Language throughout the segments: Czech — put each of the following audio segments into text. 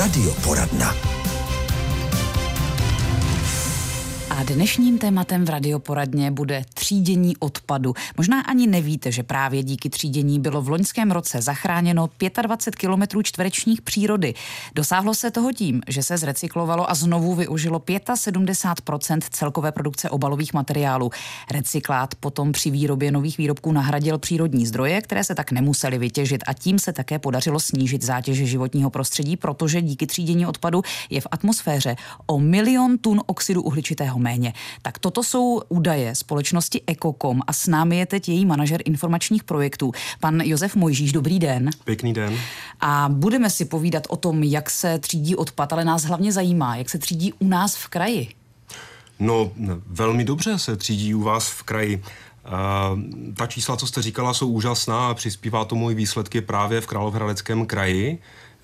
Radioporadna. A dnešním tématem v Radioporadně bude třídění odpadu. Možná ani nevíte, že právě díky třídění bylo v loňském roce zachráněno 25 kilometrů čtverečních přírody. Dosáhlo se toho tím, že se zrecyklovalo a znovu využilo 75% celkové produkce obalových materiálů. Recyklát potom při výrobě nových výrobků nahradil přírodní zdroje, které se tak nemusely vytěžit, a tím se také podařilo snížit zátěž životního prostředí, protože díky třídění odpadu je v atmosféře o 1 milion tun oxidu uhličitého méně. Tak toto jsou údaje společnosti Ekokom a s námi je teď její manažer informačních projektů, pan Josef Mojžíš. Dobrý den. Pěkný den. A budeme si povídat o tom, jak se třídí odpad, ale nás hlavně zajímá, jak se třídí u nás v kraji. No, velmi dobře se třídí u vás v kraji. Ta čísla, co jste říkala, jsou úžasná a přispívá tomu i výsledky právě v Královéhradeckém kraji.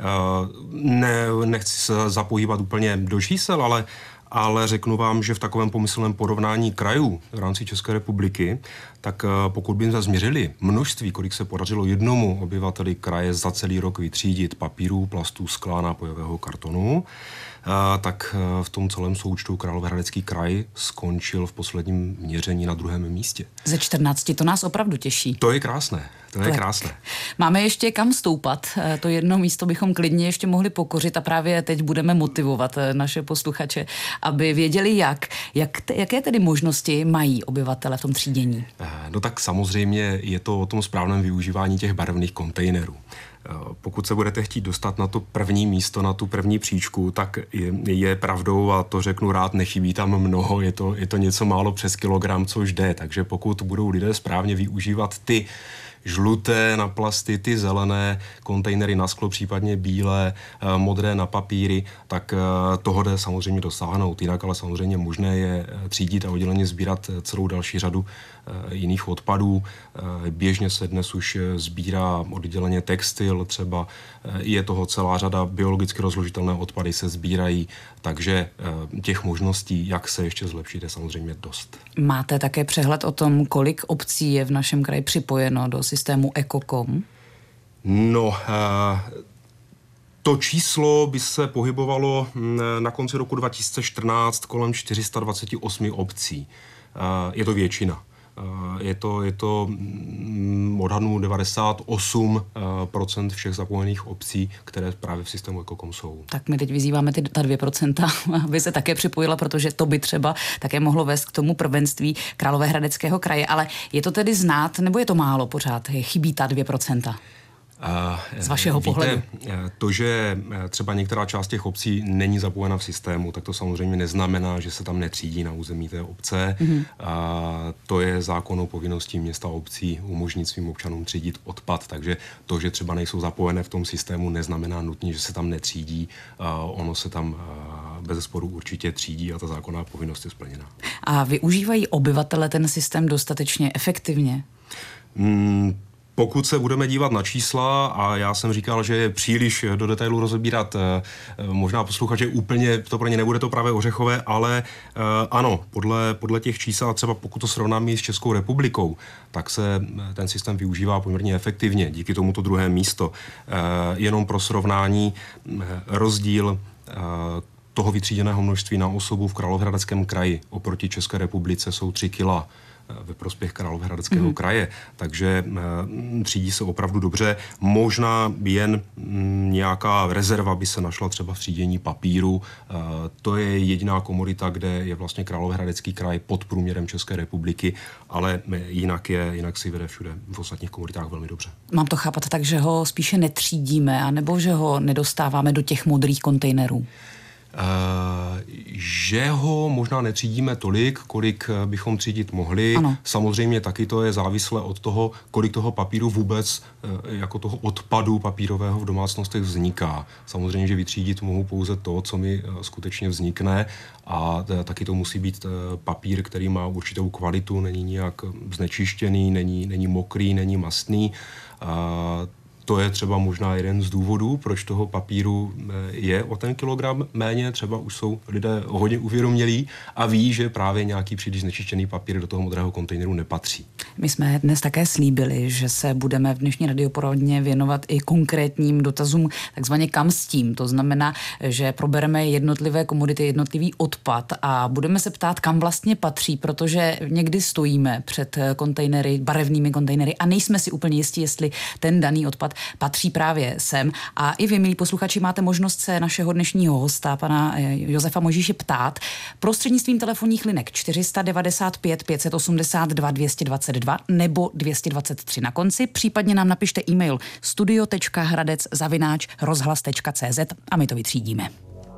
Nechci se zapohýbat úplně do čísel, ale řeknu vám, že v takovém pomyslném porovnání krajů v rámci České republiky, tak pokud bychom změřili množství, kolik se podařilo jednomu obyvateli kraje za celý rok vytřídit papíru, plastů, skla, nápojového kartonu, tak v tom celém součtu Královéhradecký kraj skončil v posledním měření na 2. místě. Ze 14, to nás opravdu těší. To je krásné, to je krásné. Máme ještě kam stoupat, to jedno místo bychom klidně ještě mohli pokořit a právě teď budeme motivovat naše posluchače, aby věděli jaké tedy možnosti mají obyvatele v tom třídění. No tak samozřejmě je to o tom správném využívání těch barevných kontejnerů. Pokud se budete chtít dostat na to první místo, na tu první příčku, tak je pravdou, a to řeknu rád, nechybí tam mnoho, je to něco málo přes kilogram, což jde. Takže pokud budou lidé správně využívat ty žluté na plasty, ty zelené kontejnery na sklo, případně bílé, modré na papíry, tak toho jde samozřejmě dosáhnout. Jinak ale samozřejmě možné je třídit a odděleně sbírat celou další řadu jiných odpadů. Běžně se dnes už sbírá odděleně textil, třeba je toho celá řada, biologicky rozložitelné odpady se sbírají, takže těch možností, jak se ještě zlepšit, je samozřejmě dost. Máte také přehled o tom, kolik obcí je v našem kraji připojeno do systému Ekokom? No, to číslo by se pohybovalo na konci roku 2014 kolem 428 obcí. Je to většina. Je to odhadnu 98% všech zapojených obcí, které právě v systému Ekokom jsou. Tak my teď vyzýváme ta 2%, aby se také připojila, protože to by třeba také mohlo vést k tomu prvenství Královéhradeckého kraje. Ale je to tedy znát, nebo je to málo pořád? Chybí ta 2%? Z vašeho pohledu? To, že třeba některá část těch obcí není zapojena v systému, tak to samozřejmě neznamená, že se tam netřídí na území té obce. To je zákonnou povinností města a obcí umožnit svým občanům třídit odpad, takže to, že třeba nejsou zapojené v tom systému, neznamená nutně, že se tam netřídí. Ono se tam bezesporu určitě třídí a ta zákonná povinnost je splněna. A využívají obyvatele ten systém dostatečně efektivně? Pokud se budeme dívat na čísla, a já jsem říkal, že je příliš do detailu rozebírat, možná posluchače úplně, to pro ně nebude to právě ořechové, ale ano, podle těch čísel, třeba pokud to srovnáme s Českou republikou, tak se ten systém využívá poměrně efektivně, díky tomuto 2. místo. Jenom pro srovnání, rozdíl toho vytříděného množství na osobu v Královéhradeckém kraji oproti České republice jsou 3 kila ve prospěch Královéhradeckého kraje, takže třídí se opravdu dobře. Možná jen nějaká rezerva by se našla třeba v třídění papíru. To je jediná komodita, kde je vlastně Královéhradecký kraj pod průměrem České republiky, ale jinak si vede všude v ostatních komoditách velmi dobře. Mám to chápat tak, že ho spíše netřídíme, anebo že ho nedostáváme do těch modrých kontejnerů? Že ho možná netřídíme tolik, kolik bychom třídit mohli. Ano. Samozřejmě taky to je závislé od toho, kolik toho papíru vůbec jako toho odpadu papírového v domácnostech vzniká. Samozřejmě, že vytřídit mohu pouze to, co mi skutečně vznikne, a taky to musí být papír, který má určitou kvalitu, není nějak znečištěný, není mokrý, není mastný. To je třeba možná jeden z důvodů, proč toho papíru je o ten kilogram méně. Třeba už jsou lidé hodně uvědomělí a ví, že právě nějaký příliš znečištěný papír do toho modrého kontejneru nepatří. My jsme dnes také slíbili, že se budeme v dnešní radioporadně věnovat i konkrétním dotazům, takzvaně kam s tím. To znamená, že probereme jednotlivé komodity, jednotlivý odpad a budeme se ptát, kam vlastně patří, protože někdy stojíme před kontejnery, barevnými kontejnery a nejsme si úplně jistí, jestli ten daný odpad patří právě sem. A i vy, milí posluchači, máte možnost se našeho dnešního hosta, pana Josefa Mojžíše, ptát prostřednictvím telefonních linek 495 582 222 nebo 223 na konci, případně nám napište e-mail studio.hradec@rozhlas.cz a my to vytřídíme.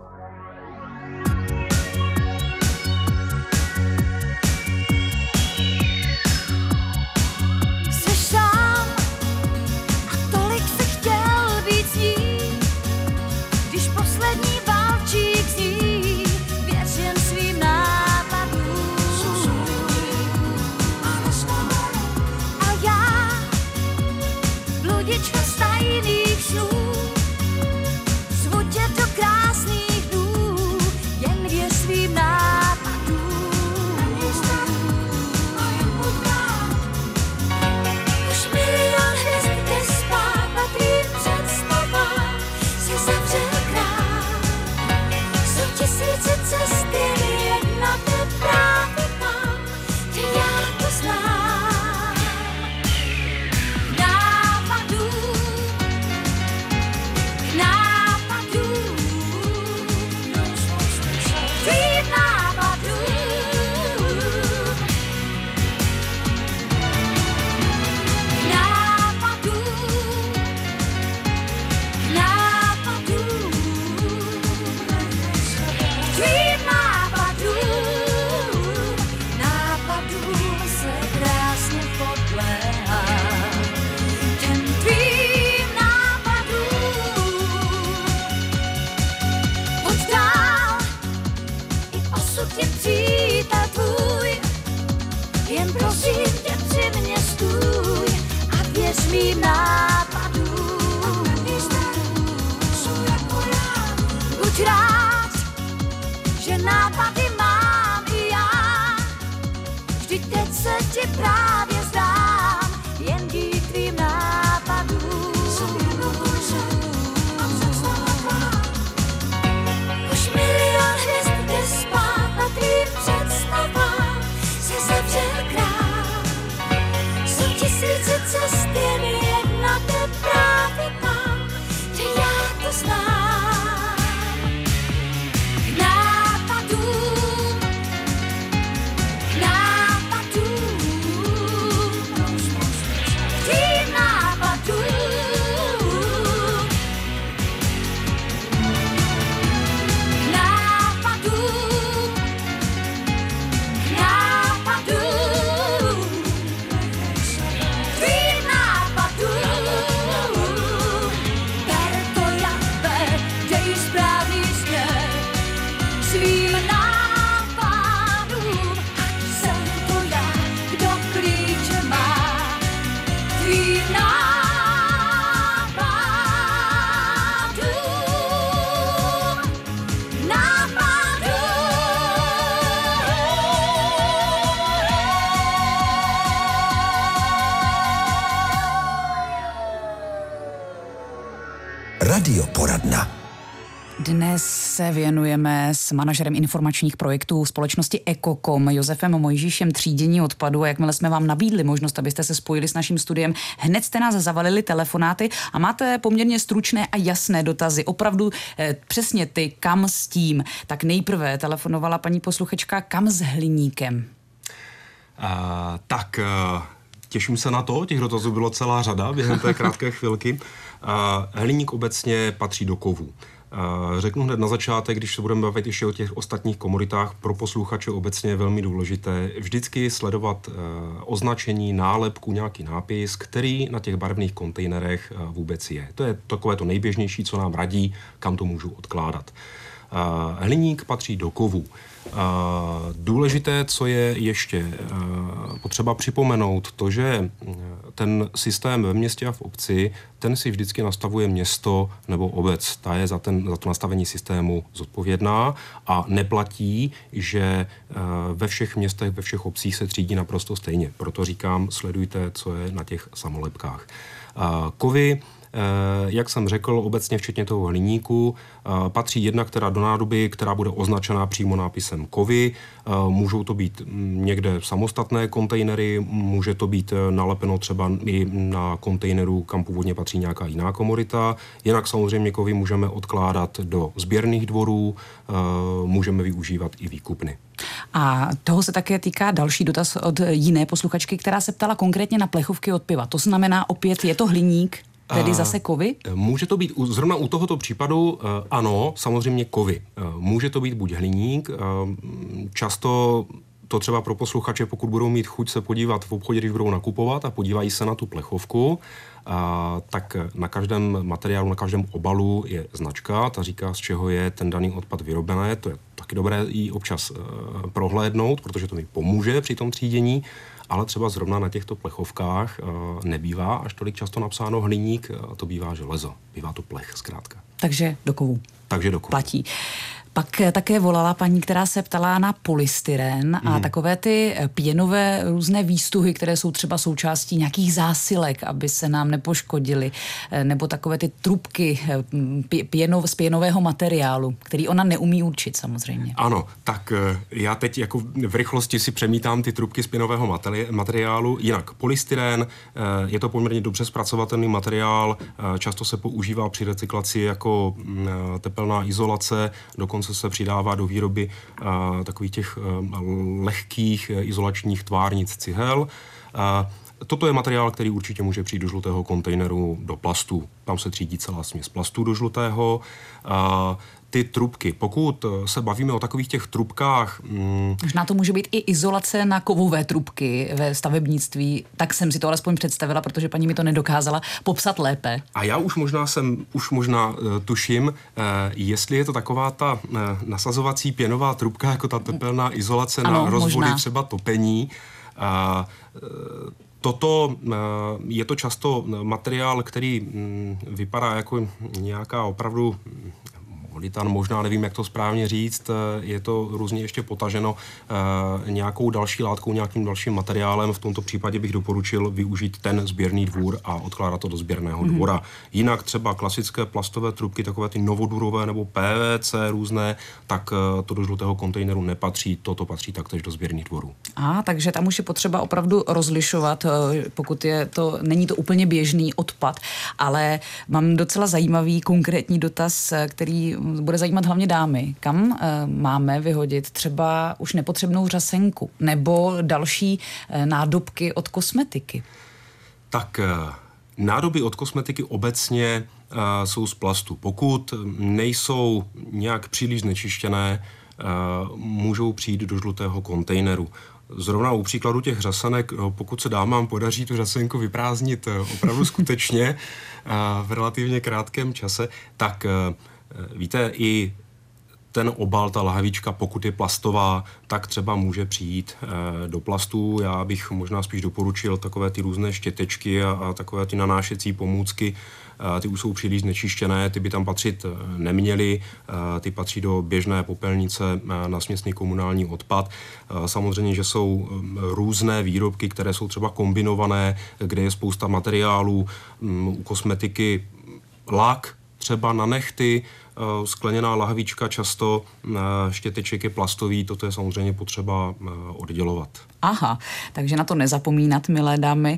Radioporadna. Dnes se věnujeme s manažerem informačních projektů společnosti Eko.com Josefem Mojžíšem třídění odpadu. A jakmile jsme vám nabídli možnost, abyste se spojili s naším studiem, hned jste nás zavalili telefonáty a máte poměrně stručné a jasné dotazy. Opravdu přesně ty, kam s tím. Tak nejprve telefonovala paní posluchačka, kam s hliníkem? Těším se na to, těch dotazů bylo celá řada během té krátké chvilky. Hliník obecně patří do kovů. Řeknu hned na začátek, když se budeme bavit ještě o těch ostatních komoditách, pro posluchače obecně je velmi důležité vždycky sledovat označení, nálepku, nějaký nápis, který na těch barevných kontejnerech vůbec je. To je takové to nejběžnější, co nám radí, kam to můžu odkládat. Hliník patří do kovů. Důležité, co je ještě potřeba připomenout, to, že ten systém ve městě a v obci, ten si vždycky nastavuje město nebo obec. Ta je za to nastavení systému zodpovědná a neplatí, že ve všech městech, ve všech obcích se třídí naprosto stejně. Proto říkám, sledujte, co je na těch samolepkách. Kovy, jak jsem řekl, obecně včetně toho hliníku, patří jednak teda do nádoby, která bude označená přímo nápisem kovy. Můžou to být někde samostatné kontejnery, může to být nalepeno třeba i na kontejneru, kam původně patří nějaká jiná komodita. Jinak samozřejmě kovy můžeme odkládat do sběrných dvorů, můžeme využívat i výkupny. A toho se také týká další dotaz od jiné posluchačky, která se ptala konkrétně na plechovky od piva. To znamená opět, je to hliník? Tedy zase kovy? Může to být, zrovna u tohoto případu, ano, samozřejmě kovy. Může to být buď hliník, často to třeba pro posluchače, pokud budou mít chuť se podívat v obchodě, když budou nakupovat a podívají se na tu plechovku, tak na každém materiálu, na každém obalu je značka, ta říká, z čeho je ten daný odpad vyrobené. To je taky dobré i občas prohlédnout, protože to mi pomůže při tom třídění. Ale třeba zrovna na těchto plechovkách nebývá až tolik často napsáno hliník, to bývá železo, bývá to plech zkrátka. Takže do kovů. Takže do kovů. Platí. Pak také volala paní, která se ptala na polystyren a takové ty pěnové různé výstuhy, které jsou třeba součástí nějakých zásilek, aby se nám nepoškodily, nebo takové ty trubky z pěnového materiálu, který ona neumí určit samozřejmě. Ano, tak já teď jako v rychlosti si přemítám ty trubky z pěnového materiálu. Jinak polystyren je to poměrně dobře zpracovatelný materiál, často se používá při recyklaci jako tepelná izolace, dokonce se přidává do výroby takových těch lehkých izolačních tvárnic cihel. Toto je materiál, který určitě může přijít do žlutého kontejneru, do plastu. Tam se třídí celá směs plastů do žlutého. Ty trubky, pokud se bavíme o takových těch trubkách... Možná to může být i izolace na kovové trubky ve stavebnictví, tak jsem si to alespoň představila, protože paní mi to nedokázala popsat lépe. A já už možná tuším, jestli je to taková ta nasazovací pěnová trubka, jako ta tepelná izolace na rozvody možná. Třeba topení. Toto je to často materiál, který vypadá jako nějaká opravdu Litan, možná nevím, jak to správně říct, je to různě ještě potaženo nějakou další látkou, nějakým dalším materiálem. V tomto případě bych doporučil využít ten sběrný dvůr a odkládat to do sběrného dvora. Jinak třeba klasické plastové trubky, takové ty novodurové nebo PVC různé, tak to do žlutého kontejneru nepatří, toto patří taktéž do sběrných dvorů. Takže tam už je potřeba opravdu rozlišovat, pokud není to úplně běžný odpad, ale mám docela zajímavý konkrétní dotaz, který bude zajímat hlavně dámy. Kam máme vyhodit třeba už nepotřebnou řasenku nebo další nádobky od kosmetiky? Tak nádoby od kosmetiky obecně jsou z plastu. Pokud nejsou nějak příliš znečištěné, můžou přijít do žlutého kontejneru. Zrovna u příkladu těch řasenek, pokud se dámám podaří tu řasenku vyprázdnit opravdu skutečně v relativně krátkém čase, tak víte, i ten obal, ta lahvička, pokud je plastová, tak třeba může přijít do plastu. Já bych možná spíš doporučil takové ty různé štětečky a takové ty nanášecí pomůcky. Ty už jsou příliš znečištěné, ty by tam patřit neměly, ty patří do běžné popelnice na směsný komunální odpad. Samozřejmě, že jsou různé výrobky, které jsou třeba kombinované, kde je spousta materiálů, u kosmetiky lak, třeba na nehty, skleněná lahvička, často štěteček je plastový, toto je samozřejmě potřeba oddělovat. Aha, takže na to nezapomínat, milé dámy.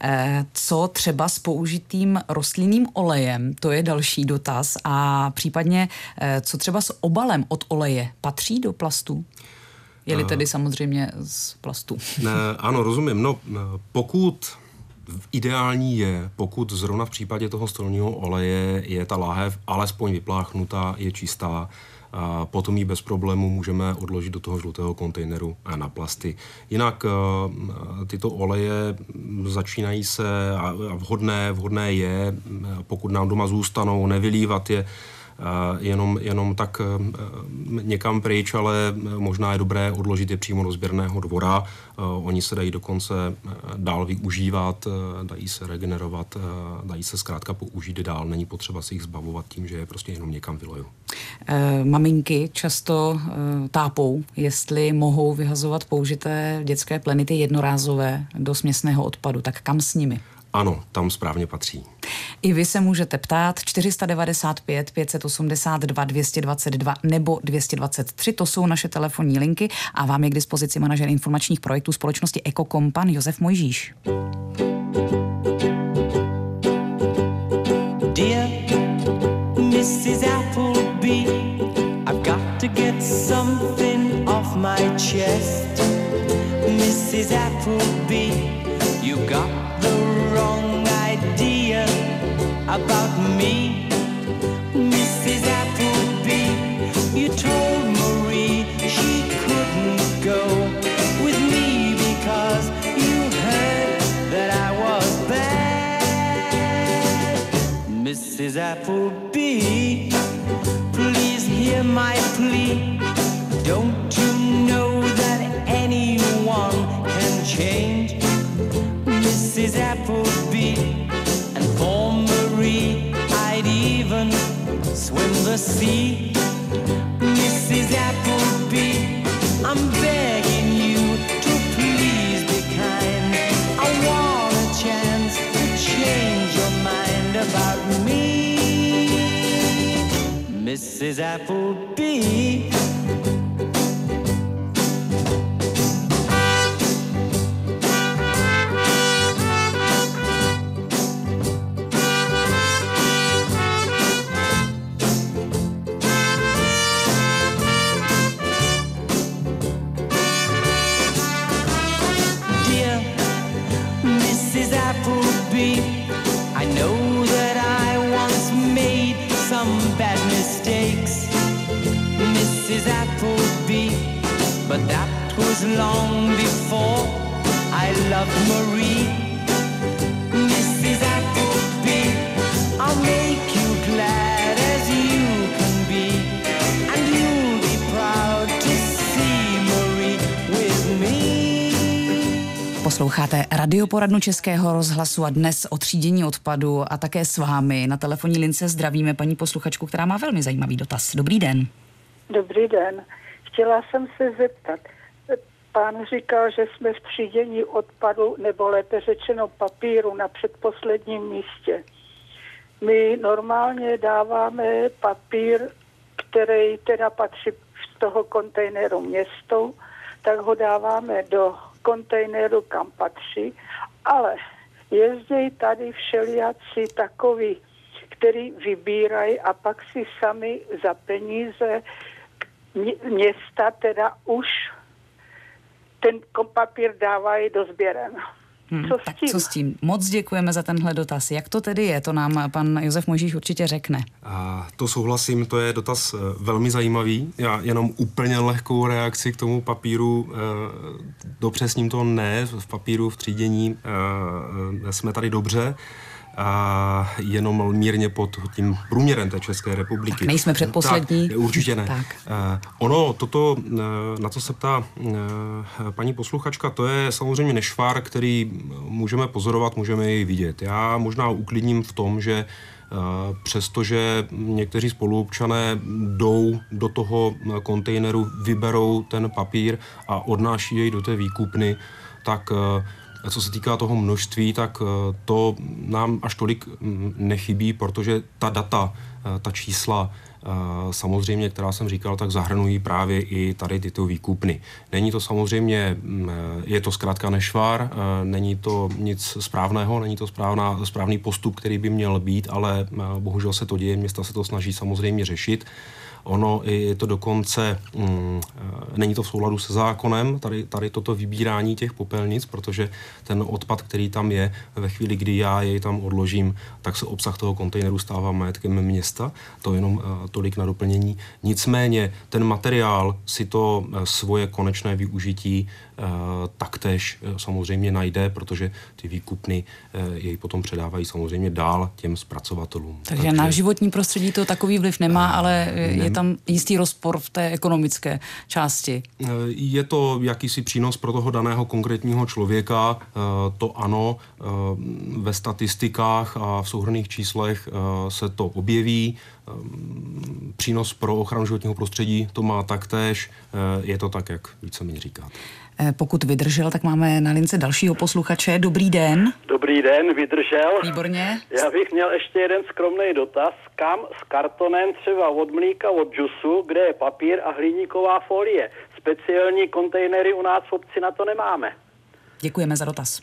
Co třeba s použitým rostlinným olejem? To je další dotaz. A případně, co třeba s obalem od oleje? Patří do plastu? Je-li tedy samozřejmě z plastu? Ano, rozumím. No, pokud... Ideální je, pokud zrovna v případě toho stolního oleje je ta láhev alespoň vypláchnutá, je čistá, a potom ji bez problému můžeme odložit do toho žlutého kontejneru na plasty. Jinak tyto oleje začínají se a vhodné je, pokud nám doma zůstanou, nevylívat je jenom tak někam pryč, ale možná je dobré odložit je přímo do sběrného dvora. Oni se dají dokonce dál využívat, dají se regenerovat, dají se zkrátka použít dál. Není potřeba se jich zbavovat tím, že je prostě jenom někam vyleju. Maminky často tápou, jestli mohou vyhazovat použité dětské plenity jednorázové do směsného odpadu. Tak kam s nimi? Ano, tam správně patří. I vy se můžete ptát 495 582 222 nebo 223, to jsou naše telefonní linky a vám je k dispozici manažer informačních projektů společnosti Ekokom, pan Josef Mojžíš. Dear Mrs. Appleby, I've got to get something off my chest. Mrs. Appleby, you got the wrong idea about me. Mrs. Appleby, you told Marie she couldn't go with me because you heard that I was bad. Mrs. Appleby, please hear my plea. Don't you know that anyone can change? Mrs. Appleby, and for Marie I'd even swim the sea. Mrs. Appleby, I'm begging you to please be kind. I want a chance to change your mind about me. Mrs. Appleby. I know that I once made some bad mistakes, Mrs. Appleby, but that was long before I loved Marie. Mrs. Appleby, I'll make you glad as you can be, and you'll be proud to see Marie with me. Posloucháte radioporadnu Českého rozhlasu a dnes o třídění odpadu a také s vámi na telefonní lince zdravíme paní posluchačku, která má velmi zajímavý dotaz. Dobrý den. Dobrý den. Chtěla jsem se zeptat. Pán říkal, že jsme v třídění odpadu, nebo lépe řečeno papíru, na předposledním místě. My normálně dáváme papír, který teda patří z toho kontejneru městu, tak ho dáváme do kontejneru, kam patří, ale jezdí tady všelijací takový, který vybírají a pak si sami za peníze města teda už ten papír dávají do sběren. Co s tím? Moc děkujeme za tenhle dotaz. Jak to tedy je? To nám pan Josef Mojžíš určitě řekne. To souhlasím, to je dotaz velmi zajímavý. Já jenom úplně lehkou reakci k tomu papíru. Dopřesním to ne, v papíru, v třídění jsme tady dobře. A jenom mírně pod tím průměrem té České republiky. Tak nejsme předposlední. Tak, určitě ne. Tak. Ono, toto, na co se ptá paní posluchačka, to je samozřejmě nešvar, který můžeme pozorovat, můžeme jej vidět. Já možná uklidním v tom, že přestože někteří spoluobčané jdou do toho kontejneru, vyberou ten papír a odnáší jej do té výkupny, tak co se týká toho množství, tak to nám až tolik nechybí, protože ta data, ta čísla, samozřejmě, která jsem říkal, tak zahrnují právě i tady tyto výkupny. Není to samozřejmě, je to zkrátka nešvar, není to nic správného, není to správný postup, který by měl být, ale bohužel se to děje, města se to snaží samozřejmě řešit. Ono je to dokonce, není to v souladu se zákonem, tady toto vybírání těch popelnic, protože ten odpad, který tam je, ve chvíli, kdy já jej tam odložím, tak se obsah toho kontejneru stává majetkem města. To jenom tolik na doplnění. Nicméně ten materiál si to svoje konečné využití taktéž samozřejmě najde, protože ty výkupny jej potom předávají samozřejmě dál těm zpracovatelům. Takže na životní prostředí to takový vliv nemá, ale je tam jistý rozpor v té ekonomické části. Je to jakýsi přínos pro toho daného konkrétního člověka, to ano, ve statistikách a v souhrnných číslech se to objeví. Přínos pro ochranu životního prostředí to má taktéž, je to tak, jak víceméně říkáte. Pokud vydržel, tak máme na lince dalšího posluchače. Dobrý den. Dobrý den, vydržel. Výborně. Já bych měl ještě jeden skromný dotaz. Kam s kartonem třeba od mlíka, od džusu, kde je papír a hliníková folie? Speciální kontejnery u nás v obci na to nemáme. Děkujeme za dotaz.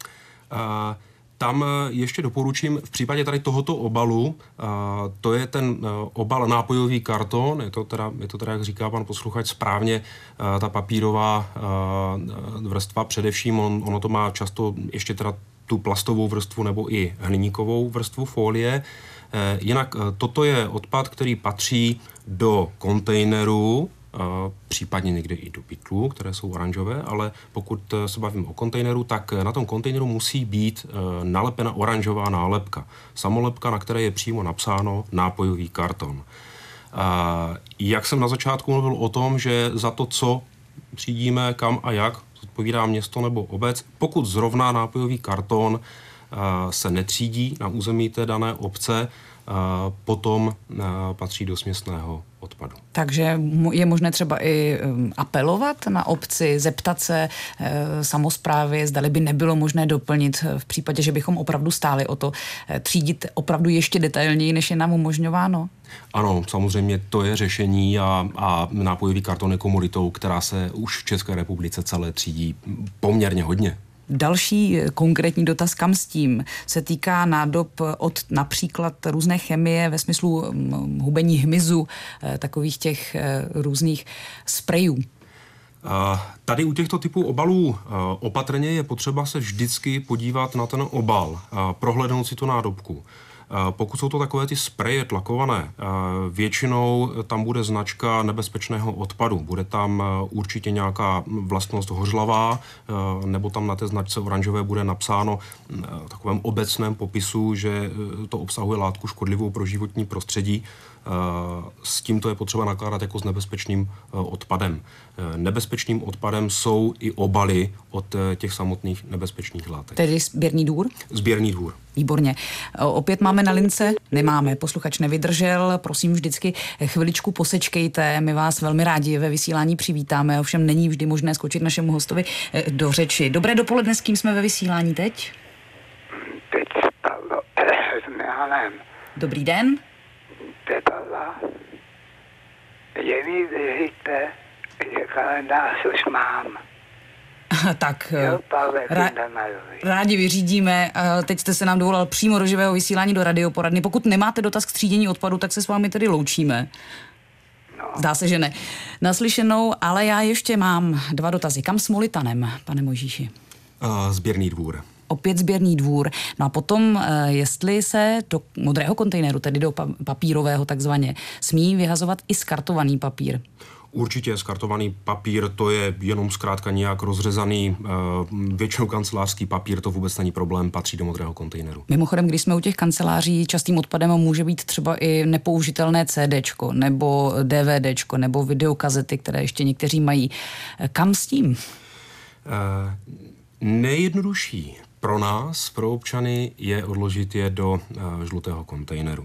Tam ještě doporučím, v případě tady tohoto obalu, to je ten obal nápojový karton, je to teda, jak říká pan posluchač, správně ta papírová vrstva, především ono to má často ještě teda tu plastovou vrstvu nebo i hliníkovou vrstvu folie. Jinak toto je odpad, který patří do kontejneru, případně někde i do pytlů, které jsou oranžové, ale pokud se bavím o kontejneru, tak na tom kontejneru musí být nalepena oranžová nálepka. Samolepka, na které je přímo napsáno nápojový karton. Jak jsem na začátku mluvil o tom, že za to, co třídíme, kam a jak, odpovídá město nebo obec, pokud zrovna nápojový karton se netřídí na území té dané obce, potom patří do směsného odpadu. Takže je možné třeba i apelovat na obci, zeptat se samosprávy, zdali by nebylo možné doplnit v případě, že bychom opravdu stáli o to třídit opravdu ještě detailněji, než je nám umožňováno? Ano, samozřejmě to je řešení a nápojový karton je komoditou, která se už v České republice celé třídí poměrně hodně. Další konkrétní dotaz, kam s tím, se týká nádob od například různé chemie ve smyslu hubení hmyzu, takových těch různých sprejů. Tady u těchto typů obalů opatrně je potřeba se vždycky podívat na ten obal, prohlédnout si tu nádobku. Pokud jsou to takové ty spreje tlakované, většinou tam bude značka nebezpečného odpadu. Bude tam určitě nějaká vlastnost hořlavá, nebo tam na té značce oranžové bude napsáno v takovém obecném popisu, že to obsahuje látku škodlivou pro životní prostředí. S tímto je potřeba nakládat jako s nebezpečným odpadem. Nebezpečným odpadem jsou i obaly od těch samotných nebezpečných látek. Tedy sběrný dvůr? Sběrný dvůr. Výborně. Opět máme na lince? Nemáme. Posluchač nevydržel. Prosím, vždycky chviličku posečkejte. My vás velmi rádi ve vysílání přivítáme. Ovšem není vždy možné skočit našemu hostovi do řeči. Dobré dopoledne, s kým jsme ve vysílání teď? Teď Pavlo s Milanem. Dobrý den. Je mi věříte, že kalendář už mám. Tak Jo, Pavle, rádi vyřídíme. Teď jste se nám dovolal přímo do živého vysílání do radioporadny. Pokud nemáte dotaz k třídění odpadu, tak se s vámi tedy loučíme. No. Zdá se, že ne. Naslyšenou, ale já ještě mám 2 dotazy. Kam s Molitanem, pane Mojžíši? Sběrný dvůr. Opět sběrný dvůr. No a potom, jestli se do modrého kontejneru, tedy do papírového takzvaně, smí vyhazovat i skartovaný papír. Určitě skartovaný papír, to je jenom zkrátka nějak rozřezaný, většinou kancelářský papír, to vůbec není problém, patří do modrého kontejneru. Mimochodem, když jsme u těch kanceláří, častým odpadem může být třeba i nepoužitelné CDčko, nebo DVDčko, nebo videokazety, které ještě někteří mají. Kam s tím? Nejjednodušší pro nás, pro občany, je odložit je do žlutého kontejneru.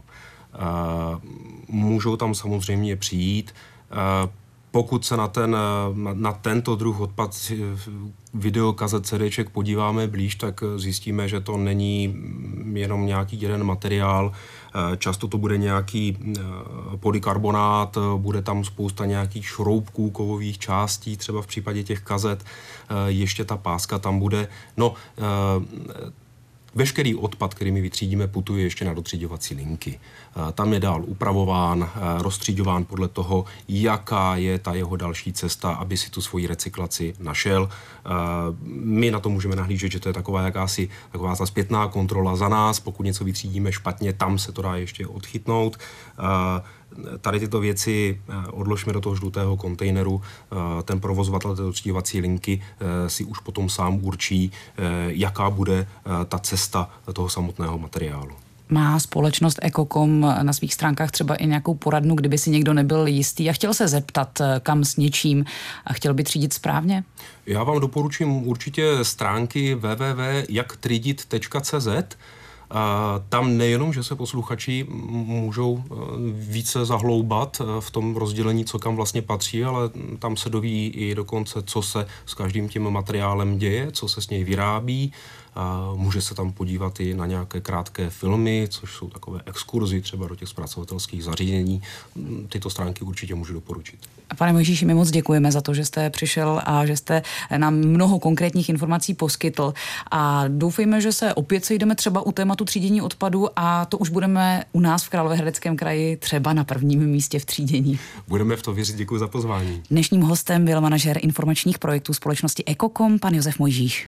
Můžou tam samozřejmě přijít. Pokud se na tento druh odpad videokazet, CDček podíváme blíž, tak zjistíme, že to není jenom nějaký jeden materiál. Často to bude nějaký polykarbonát, bude tam spousta nějakých šroubků, kovových částí, třeba v případě těch kazet. Ještě ta páska tam bude. No, Veškerý odpad, který my vytřídíme, putuje ještě na dotřiďovací linky. Tam je dál upravován, roztříďován podle toho, jaká je ta jeho další cesta, aby si tu svoji recyklaci našel. My na to můžeme nahlížet, že to je taková ta zpětná kontrola za nás. Pokud něco vytřídíme špatně, tam se to dá ještě odchytnout. Tady tyto věci odložme do toho žlutého kontejneru. Ten provozovatel té dotřiďovací linky si už potom sám určí, jaká bude ta cesta toho samotného materiálu. Má společnost Ecocom na svých stránkách třeba i nějakou poradnu, kdyby si někdo nebyl jistý a chtěl se zeptat, kam s něčím a chtěl by třídit správně? Já vám doporučím určitě stránky www.jaktridit.cz. Tam nejenom, že se posluchači můžou více zahloubat v tom rozdělení, co kam vlastně patří, ale tam se doví i dokonce, co se s každým tím materiálem děje, co se s něj vyrábí. Může se tam podívat i na nějaké krátké filmy, což jsou takové exkurzy třeba do těch zpracovatelských zařízení. Tyto stránky určitě můžu doporučit. Pane Mojžíši, my moc děkujeme za to, že jste přišel a že jste nám mnoho konkrétních informací poskytl a doufejme, že se opět sejdeme třeba u tématu třídění odpadu a to už budeme u nás v Královéhradeckém kraji třeba na prvním místě v třídění. Budeme v to věřit, děkuji za pozvání. Dnešním hostem byl manažer informačních projektů společnosti Ecocom, pan Josef Mojžíš.